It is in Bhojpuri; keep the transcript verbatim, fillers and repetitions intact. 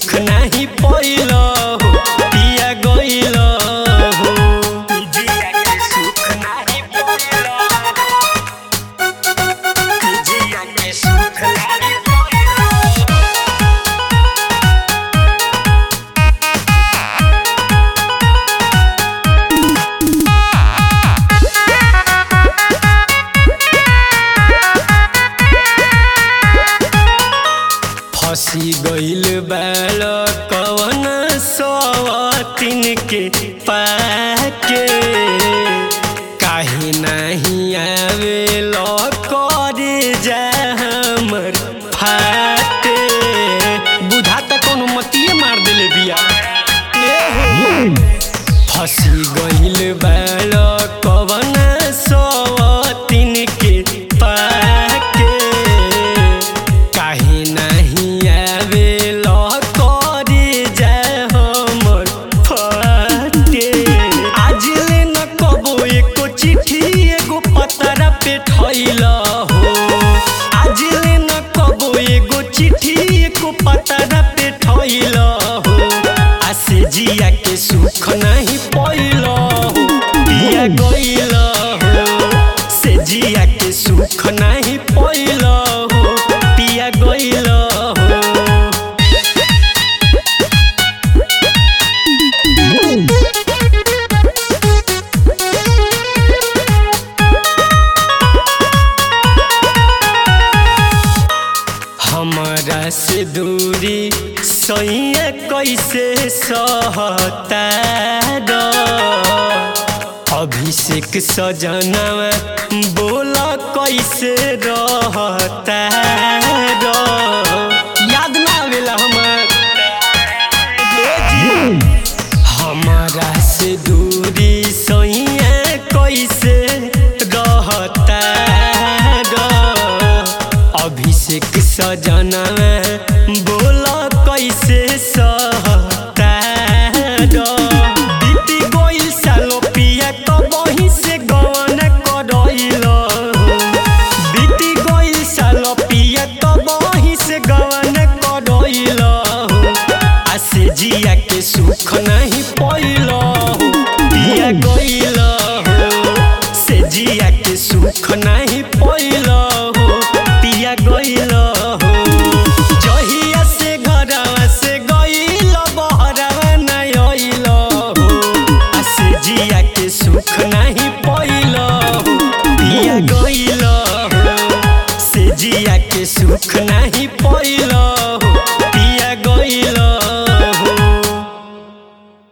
सुख नहीं पइल हो पिया गइल हो जिया के सुख नहीं पइल जिया के सुख नहीं पइल। फंसी गइल बाल कवन सवतिन के पाके काहे नहीं आवेल करे जा हमर फाटे बुझा त कोनो मतिए मार देले बिया। फंसी गइल बाल कवन सवतिन के पाके काहे नहीं आवेल करे जा हमर फाटे आज ले न कबो एको चिट्ठी एगो पतरा पे ठइल हो आज ले न कबो एगो चिट्ठी एको पतरा पे ठइल हो आसे जिया के सुख नहीं पइल हो पिया गइल हो से जिया के सुख नहीं पइल हो पिया गइल हो। हमरा से दूरी सैया कैसे सहता द अभिषेक सजनवा बोला कैसे रहता द याद ना आवेला हमर हमरा से दूरी सैया कैसे रहता द अभिषेक सजनवा बोला कैसे सहता द बीती गइल सालो पिया कबही से गवन करइल हो बीती गइल सालो पिया कबही से गवन करइल हो आसे जिया के सुख नहीं पइल हो पिया गइल हो से जिया के सुख नहीं पइल हो पिया गइल हो जहिया से घरवा से गइल बहरवा नहीं आइल हो आसे जिया के सुख नहीं पइल हो पिया गइल हो से जिया के सुख नहीं